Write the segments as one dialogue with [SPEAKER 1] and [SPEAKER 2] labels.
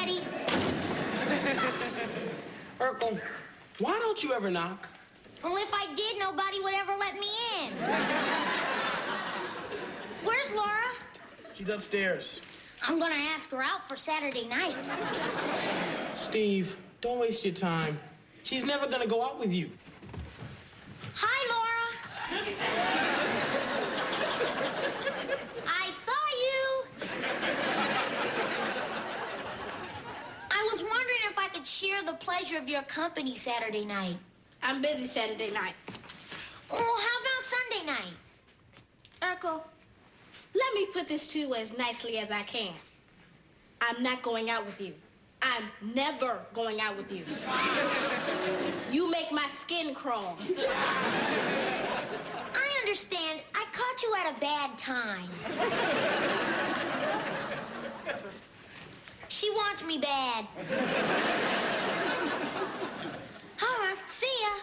[SPEAKER 1] Daddy.
[SPEAKER 2] Urkel, why don't you ever knock?
[SPEAKER 1] Well, if I did, nobody would ever let me in. Where's Laura?
[SPEAKER 2] She's upstairs.
[SPEAKER 1] I'm gonna ask her out for Saturday night.
[SPEAKER 2] Steve, don't waste your time. She's never gonna go out with you.
[SPEAKER 1] Hi, Laura. I saw you. I was wondering if I could share the pleasure of your company Saturday night.
[SPEAKER 3] I'm busy Saturday night.
[SPEAKER 1] Oh, how about Sunday night?
[SPEAKER 3] Urkel, let me put this to you as nicely as I can. I'm not going out with you. I'm never going out with you. You make my skin crawl.
[SPEAKER 1] I understand. I caught you at a bad time. She wants me bad. All right, see ya.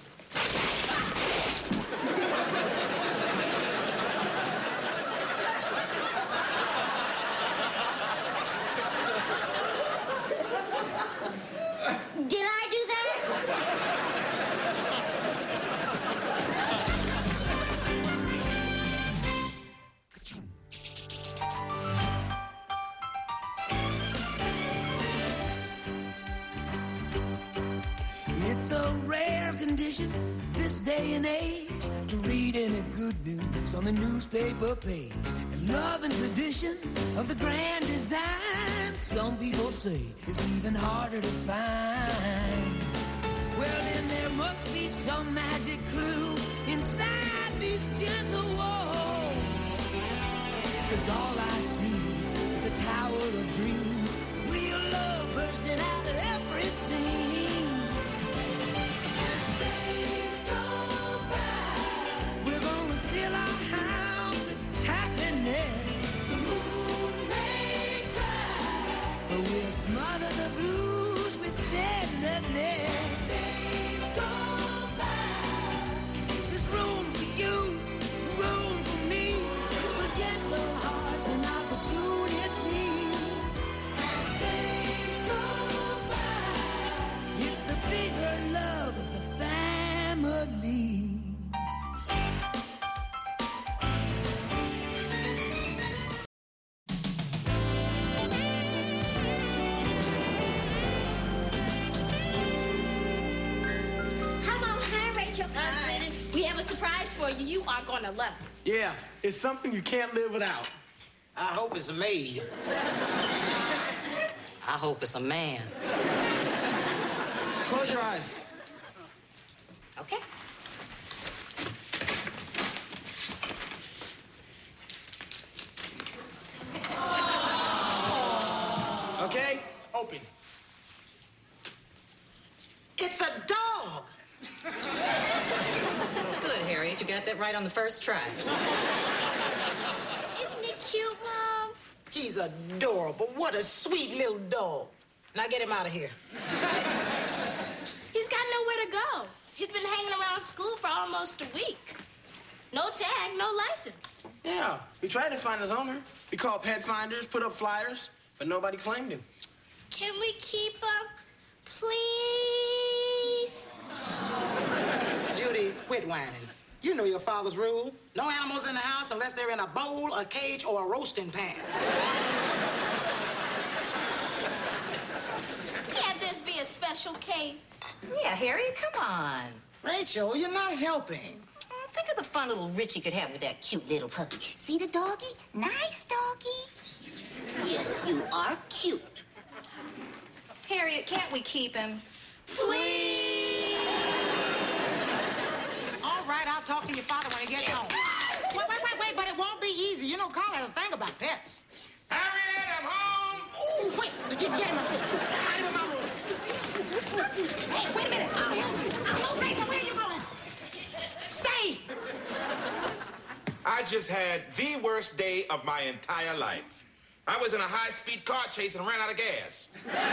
[SPEAKER 1] Did I do that?
[SPEAKER 4] It's a rare condition this day and age to read any good news on the newspaper page. And love and tradition of the grand design, some people say, is even harder to find. Well, then there must be some magic clue inside these gentle walls. 'Cause all I see is a tower of dreams, real love bursting out of every scene. As days go by, we're gonna fill our house with happiness. The moon may cry, but we'll smother the blues with tenderness. As days go by, there's room for you, room for me, for gentle hearts and opportunity. As days go by, it's the bigger love of the family.
[SPEAKER 1] Hello, hi, Rachel.
[SPEAKER 3] We have a surprise for you. You are gonna love it.
[SPEAKER 2] Yeah, it's something you can't live without.
[SPEAKER 5] I hope it's a maid.
[SPEAKER 6] I hope it's a man.
[SPEAKER 2] Close your eyes.
[SPEAKER 6] Okay.
[SPEAKER 2] Okay? Open.
[SPEAKER 5] It's a dog.
[SPEAKER 6] Good, Harriet. You got that right on the first try.
[SPEAKER 1] Isn't it cute, Mom?
[SPEAKER 5] He's adorable. What a sweet little dog. Now get him out of here.
[SPEAKER 3] He's got nowhere to go. He's been hanging around school for almost a week. No tag, no license.
[SPEAKER 2] Yeah, we tried to find his owner. We called pet finders, put up flyers, but nobody claimed him.
[SPEAKER 3] Can we keep him, please?
[SPEAKER 5] Judy, quit whining. You know your father's rule. No animals in the house unless they're in a bowl, a cage, or a roasting pan.
[SPEAKER 3] Can't this be a special case?
[SPEAKER 6] Yeah, Harriet, come on.
[SPEAKER 5] Rachel, you're not helping.
[SPEAKER 6] Think of the fun little Richie could have with that cute little puppy.
[SPEAKER 7] See the doggy? Nice doggy.
[SPEAKER 6] Yes, you are cute. Harriet, can't we keep him?
[SPEAKER 5] Please. All right, I'll talk to your father when he gets home. Wait, but it won't be easy. You know, Carl has a thing about pets.
[SPEAKER 2] Harriet, I'm home!
[SPEAKER 5] Ooh, wait, get him. Hide him in my room. Hey, wait a minute. I'll help you. Rachel, where are you going? Stay!
[SPEAKER 8] I just had the worst day of my entire life. I was in a high-speed car chase and ran out of gas.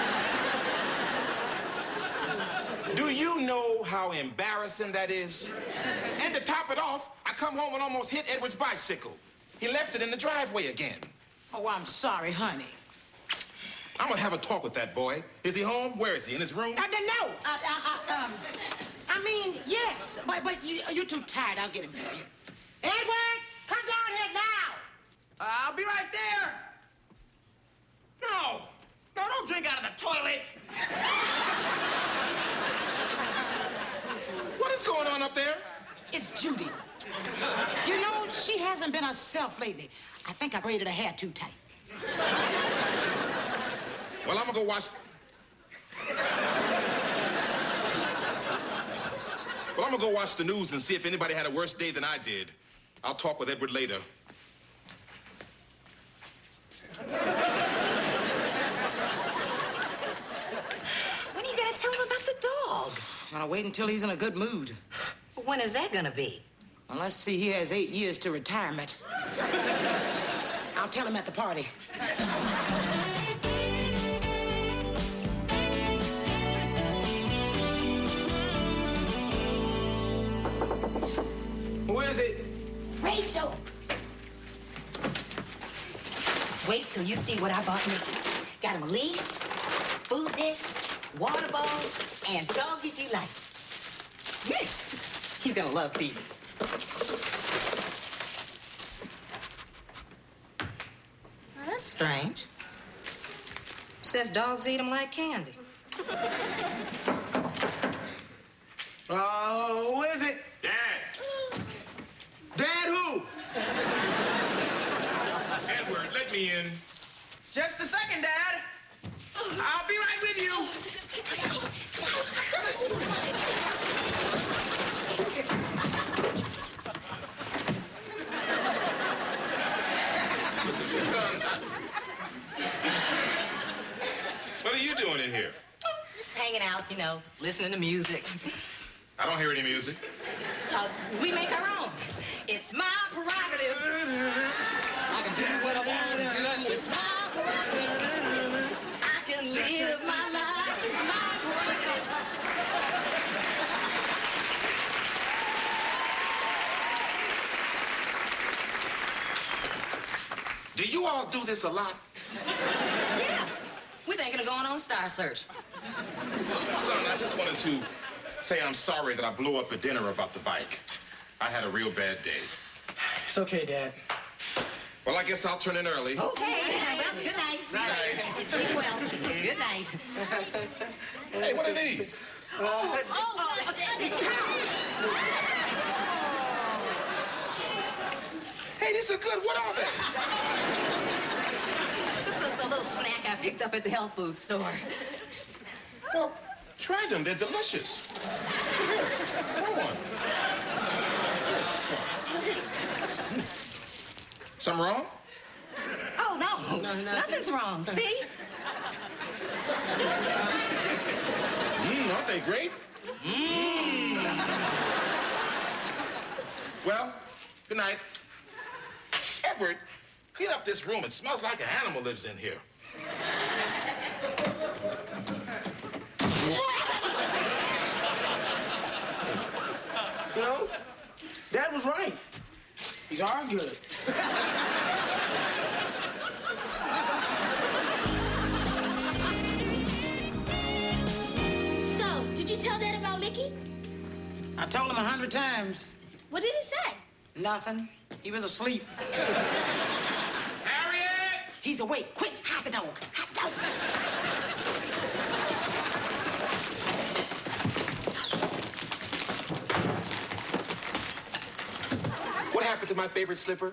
[SPEAKER 8] Do you know how embarrassing that is? And to top it off, I come home and almost hit Edward's bicycle. He left it in the driveway again.
[SPEAKER 5] Oh, I'm sorry, honey.
[SPEAKER 8] I'm gonna have a talk with that boy. Is he home? Where is he? In his room?
[SPEAKER 5] No. I mean, yes, but you're too tired. I'll get him for you. Edward, come down here now.
[SPEAKER 2] I'll be right there. No, don't drink out of the toilet.
[SPEAKER 8] What is going on up there?
[SPEAKER 5] It's Judy. You know, she hasn't been herself lately. I think I braided her hair too tight.
[SPEAKER 8] Well, I'm gonna go watch... Well, I'm gonna go watch the news and see if anybody had a worse day than I did. I'll talk with Edward later.
[SPEAKER 6] When are you gonna tell him about the dog?
[SPEAKER 5] I'm gonna wait until he's in a good mood.
[SPEAKER 6] When is that gonna be?
[SPEAKER 5] Well, let's see, he has 8 years to retirement. I'll tell him at the party.
[SPEAKER 2] Who is it?
[SPEAKER 6] Rachel! Wait till you see what I bought me. Got him a leash, food dish, water bowl, and doggy delights. He's gonna love these. Now, that's strange. Says dogs eat them like candy.
[SPEAKER 2] Who is it?
[SPEAKER 8] Dad!
[SPEAKER 2] Dad who?
[SPEAKER 8] Edward, let me in.
[SPEAKER 2] Just a second, Dad. I'll be right with you.
[SPEAKER 8] Son, what are you doing in here?
[SPEAKER 6] Just hanging out, you know, listening to music.
[SPEAKER 8] I don't hear any music.
[SPEAKER 6] We make our own. It's my prerogative. I can do what I want to do. It's my prerogative. I can live my life. It's my prerogative.
[SPEAKER 8] Do you all do this a lot?
[SPEAKER 6] Yeah. We're thinking of going on Star Search.
[SPEAKER 8] Son, I just wanted to say I'm sorry that I blew up at dinner about the bike. I had a real bad day.
[SPEAKER 2] It's okay, Dad.
[SPEAKER 8] Well, I guess I'll turn in early.
[SPEAKER 6] Okay. Well, good night. See you later. Sleep well. Good night.
[SPEAKER 8] Hey, what are these? Hey, these are good. What are they?
[SPEAKER 6] It's just a little snack I picked up at the health food store.
[SPEAKER 8] Well, try them. They're delicious. Here, try one. Something wrong?
[SPEAKER 6] Oh, no. Nothing's wrong. See?
[SPEAKER 8] Aren't they great? Well, good night. Edward, clean up this room. It smells like an animal lives in here.
[SPEAKER 2] You know, Dad was right. These are good.
[SPEAKER 3] So, did you tell Dad about Mickey?
[SPEAKER 5] I told him 100 times.
[SPEAKER 3] What did he say?
[SPEAKER 5] Nothing. He was asleep.
[SPEAKER 8] Harriet!
[SPEAKER 5] He's awake. Quick, hide the dog. Hide the dog.
[SPEAKER 2] What happened to my favorite slipper?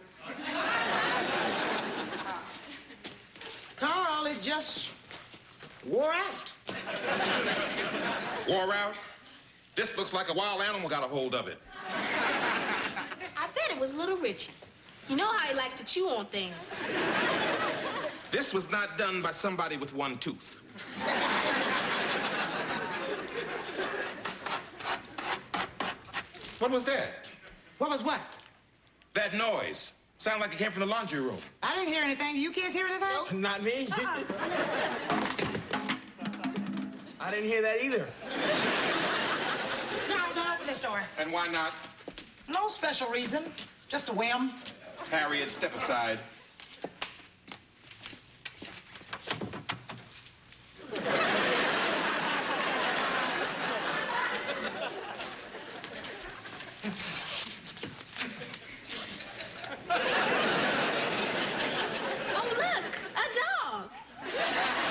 [SPEAKER 5] Carl, it just wore out.
[SPEAKER 8] Wore out? This looks like a wild animal got a hold of it.
[SPEAKER 3] I bet it was Little Richie. You know how he likes to chew on things.
[SPEAKER 8] This was not done by somebody with one tooth. What was that?
[SPEAKER 5] What was what?
[SPEAKER 8] That noise. Sounded like it came from the laundry room.
[SPEAKER 5] I didn't hear anything. You kids hear anything?
[SPEAKER 2] Not me. I didn't hear that either.
[SPEAKER 5] Charles, don't open this door.
[SPEAKER 8] And why not?
[SPEAKER 5] No special reason. Just a whim.
[SPEAKER 8] Harriet, step aside.
[SPEAKER 3] Oh, look, a dog.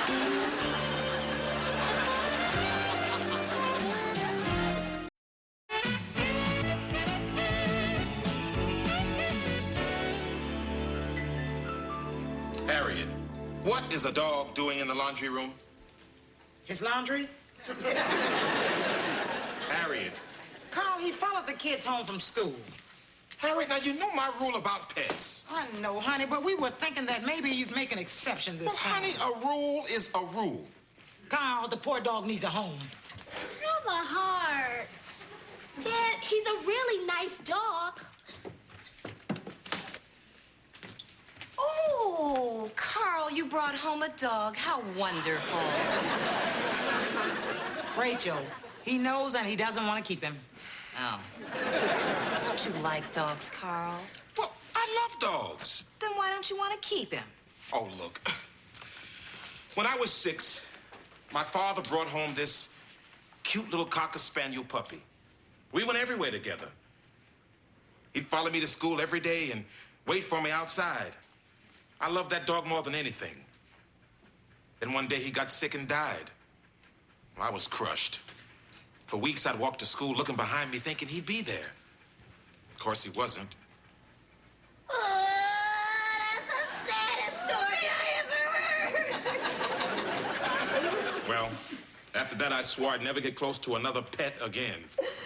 [SPEAKER 8] Harriet, what is a dog doing in the laundry room?
[SPEAKER 5] His laundry?
[SPEAKER 8] Harriet.
[SPEAKER 5] Carl, he followed the kids home from school.
[SPEAKER 8] Harriet, now you know my rule about pets.
[SPEAKER 5] I know, honey, but we were thinking that maybe you'd make an exception this
[SPEAKER 8] Well,
[SPEAKER 5] time.
[SPEAKER 8] honey, a rule is a rule.
[SPEAKER 5] Carl, the poor dog needs a home.
[SPEAKER 3] Have a heart. Dad, he's a really nice dog.
[SPEAKER 6] Oh, Carl, you brought home a dog. How wonderful.
[SPEAKER 5] Rachel, he knows and he doesn't want to keep him.
[SPEAKER 6] Oh. Don't you like dogs, Carl?
[SPEAKER 8] Well, I love dogs.
[SPEAKER 6] Then why don't you want to keep him?
[SPEAKER 8] Oh, look. When I was 6, my father brought home this cute little Cocker Spaniel puppy. We went everywhere together. He'd follow me to school every day and wait for me outside. I loved that dog more than anything. Then one day he got sick and died. Well, I was crushed. For weeks I'd walk to school looking behind me thinking he'd be there. Of course he wasn't.
[SPEAKER 7] Oh, that's the saddest story I ever heard.
[SPEAKER 8] Well, after that I swore I'd never get close to another pet again.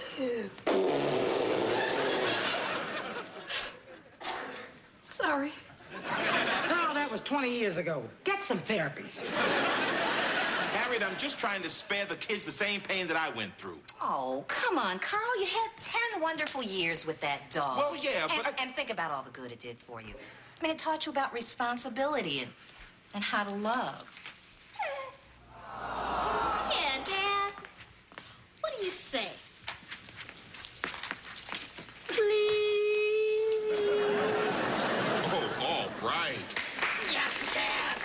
[SPEAKER 6] Sorry.
[SPEAKER 5] Carl, that was 20 years ago. Get some therapy.
[SPEAKER 8] Harriet, I'm just trying to spare the kids the same pain that I went through.
[SPEAKER 6] Oh, come on, Carl. You had 10 wonderful years with that dog.
[SPEAKER 8] Well, yeah, but
[SPEAKER 6] And think about all the good it did for you. I mean, it taught you about responsibility and how to love.
[SPEAKER 3] Yeah, Dad. What do you say? Please.
[SPEAKER 8] Oh, all right.
[SPEAKER 3] Yes, Dad.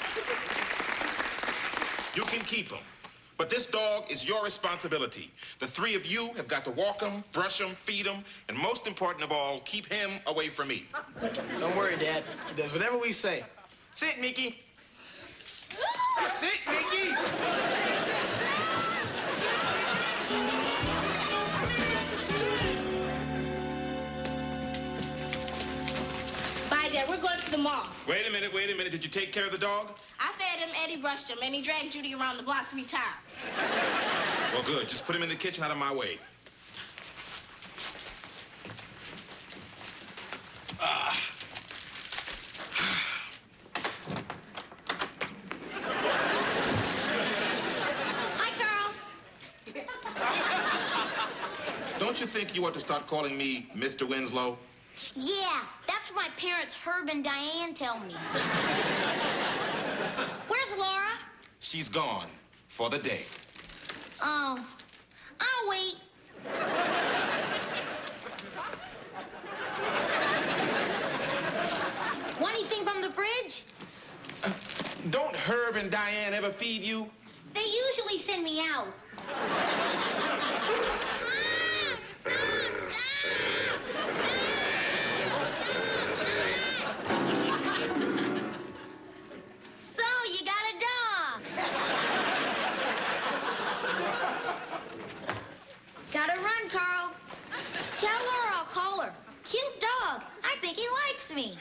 [SPEAKER 8] You can keep him. But this dog is your responsibility. The 3 of you have got to walk him, brush him, feed him, and most important of all, keep him away from me.
[SPEAKER 2] Don't worry, Dad. He does whatever we say. Sit, Mickey. Sit, Mickey.
[SPEAKER 3] Bye, Dad. We're going to the mall.
[SPEAKER 8] Wait a minute. Did you take care of the dog?
[SPEAKER 3] I fed him, Eddie brushed him, and he dragged Judy around the block 3 times.
[SPEAKER 8] Well, good. Just put him in the kitchen out of my way.
[SPEAKER 1] Hi, Carl.
[SPEAKER 8] Don't you think you ought to start calling me Mr. Winslow?
[SPEAKER 1] Yeah, that's what my parents Herb and Diane tell me. Where's Laura?
[SPEAKER 8] She's gone for the day.
[SPEAKER 1] Oh, I'll wait. Want anything from the fridge?
[SPEAKER 8] Don't Herb and Diane ever feed you?
[SPEAKER 1] They usually send me out. So, you got a dog. Gotta run, Carl. Tell Laura I'll call her. Cute dog. I think he likes me.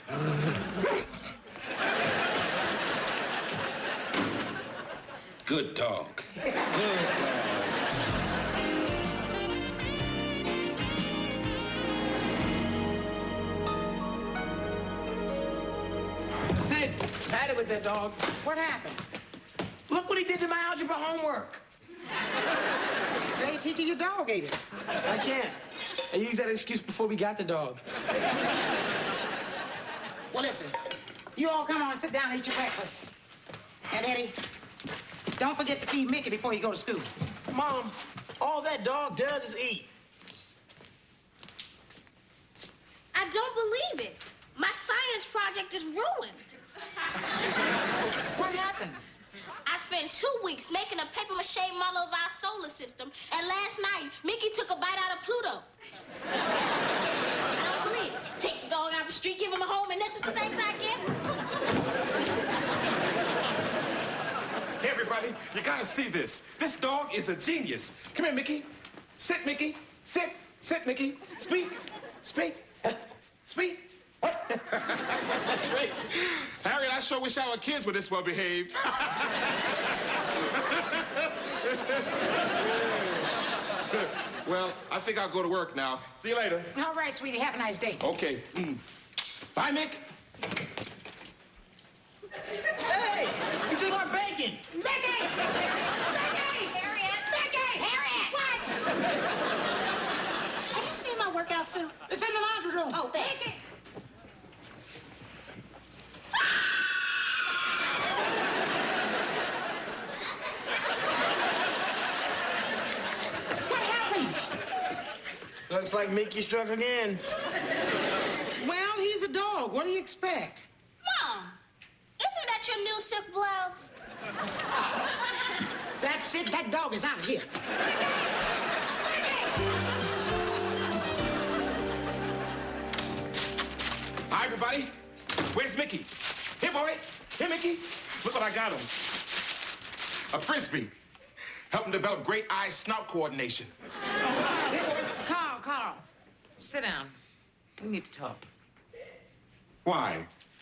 [SPEAKER 8] Good dog. Good dog.
[SPEAKER 2] Sid, had it with that dog.
[SPEAKER 5] What happened?
[SPEAKER 2] Look what he did to my algebra homework.
[SPEAKER 5] Jay, teacher, your dog ate it.
[SPEAKER 2] I can't. I used that excuse before we got the dog.
[SPEAKER 5] Well, listen. You all come on and sit down and eat your breakfast. And Eddie, don't forget to feed Mickey before you go to school.
[SPEAKER 2] Mom, all that dog does is eat.
[SPEAKER 3] I don't believe it. My science project is ruined.
[SPEAKER 5] What happened?
[SPEAKER 3] I spent 2 weeks making a papier-mâché model of our solar system, and last night, Mickey took a bite out of Pluto.
[SPEAKER 1] the things I get.
[SPEAKER 8] Hey, everybody, you gotta see this. This dog is a genius. Come here, Mickey. Sit, Mickey. Sit. Sit, Mickey. Speak. Speak. Speak. Great. Harriet, I sure wish our kids were this well behaved. Well, I think I'll go to work now. See you later.
[SPEAKER 5] All right, sweetie. Have a nice day.
[SPEAKER 8] Okay. Bye, Mick.
[SPEAKER 2] Hey, you took our bacon.
[SPEAKER 5] Becky!
[SPEAKER 7] Harriet!
[SPEAKER 5] Harriet!
[SPEAKER 7] What? Have you seen my workout suit?
[SPEAKER 5] It's in the laundry room.
[SPEAKER 7] Oh, thanks.
[SPEAKER 5] What happened?
[SPEAKER 2] Looks like Mickey struck again.
[SPEAKER 5] Well, he's a dog. What do you expect?
[SPEAKER 1] Mom, isn't that your new silk blouse?
[SPEAKER 5] That's it. That dog is out of here.
[SPEAKER 8] Hi, everybody. Where's Mickey? Here, boy. Here, Mickey. Look what I got him. A Frisbee. Help him develop great eye-snout coordination.
[SPEAKER 5] Carl, sit down. We need to talk.
[SPEAKER 8] Why?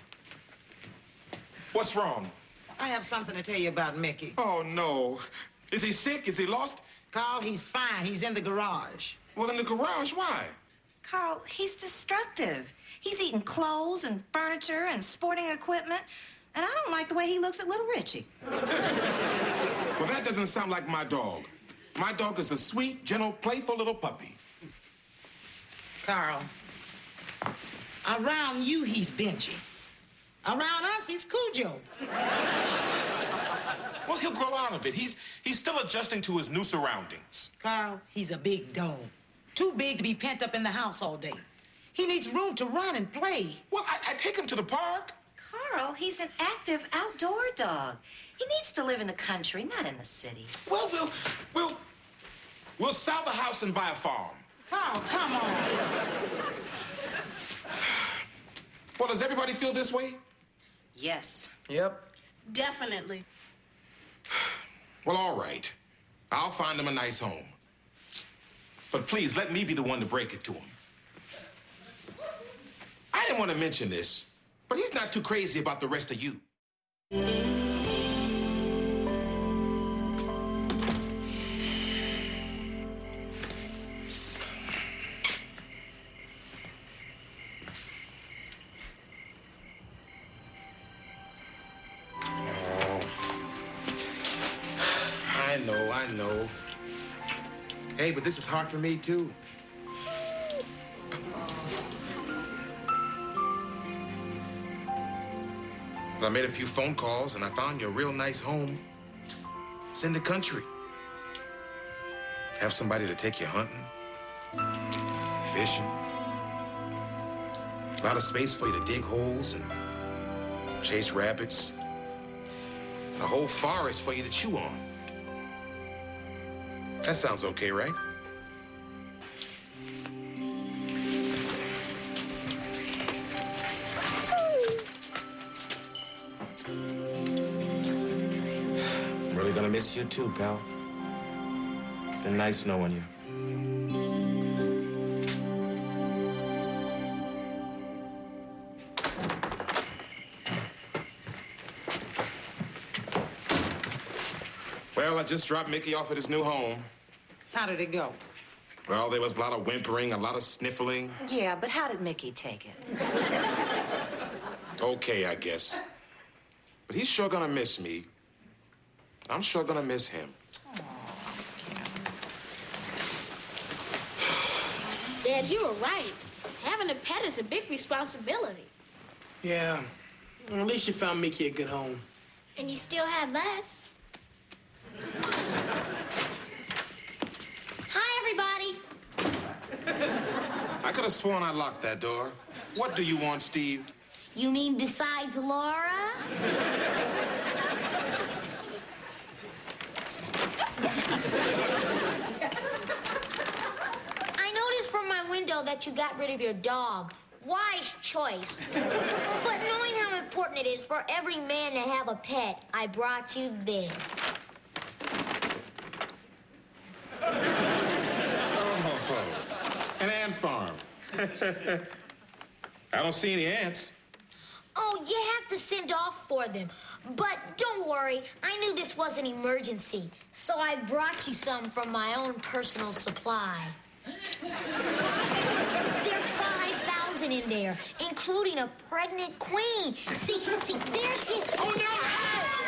[SPEAKER 8] What's wrong?
[SPEAKER 5] I have something to tell you about Mickey.
[SPEAKER 8] Oh, no. Is he sick? Is he lost?
[SPEAKER 5] Carl, he's fine. He's in the garage.
[SPEAKER 8] Well, in the garage, why?
[SPEAKER 9] Carl, he's destructive. He's eating clothes and furniture and sporting equipment, and I don't like the way he looks at Little Richie.
[SPEAKER 8] Well, that doesn't sound like my dog. My dog is a sweet, gentle, playful little puppy.
[SPEAKER 5] Carl, around you, he's Benji. Around us, he's Cujo.
[SPEAKER 8] Well, he'll grow out of it. He's still adjusting to his new surroundings.
[SPEAKER 5] Carl, he's a big dog. Too big to be pent up in the house all day. He needs room to run and play.
[SPEAKER 8] Well, I take him to the park.
[SPEAKER 9] Carl, he's an active outdoor dog. He needs to live in the country, not in the city.
[SPEAKER 8] Well, we'll sell the house and buy a farm.
[SPEAKER 5] Carl, come on.
[SPEAKER 8] Well, does everybody feel this way?
[SPEAKER 9] Yes.
[SPEAKER 2] Yep.
[SPEAKER 3] Definitely.
[SPEAKER 8] Well, all right. I'll find him a nice home. But please, let me be the one to break it to him. I didn't want to mention this, but he's not too crazy about the rest of you. I know. Hey, but this is hard for me, too. But I made a few phone calls, and I found you a real nice home. It's in the country. Have somebody to take you hunting, fishing. A lot of space for you to dig holes and chase rabbits. And a whole forest for you to chew on. That sounds okay, right?
[SPEAKER 2] I'm really gonna miss you too, pal. It's been nice knowing you.
[SPEAKER 8] Well, I just dropped Mickey off at his new home.
[SPEAKER 5] How did it go?
[SPEAKER 8] Well, there was a lot of whimpering, a lot of sniffling.
[SPEAKER 9] Yeah, but how did Mickey take it?
[SPEAKER 8] Okay, I guess. But he's sure gonna miss me. I'm sure gonna miss him.
[SPEAKER 3] Dad, you were right. Having a pet is a big responsibility.
[SPEAKER 2] Yeah. Well, at least you found Mickey a good home.
[SPEAKER 1] And you still have us. Hi, everybody.
[SPEAKER 8] I could have sworn I locked that door. What do you want, Steve?
[SPEAKER 1] You mean besides Laura? I noticed from my window that you got rid of your dog. Wise choice. But knowing how important it is for every man to have a pet, I brought you this.
[SPEAKER 8] Oh, an ant farm. I don't see any ants.
[SPEAKER 1] Oh, you have to send off for them. But don't worry, I knew this was an emergency, so I brought you some from my own personal supply. There are 5,000 in there, including a pregnant queen. See, there she... Oh, no!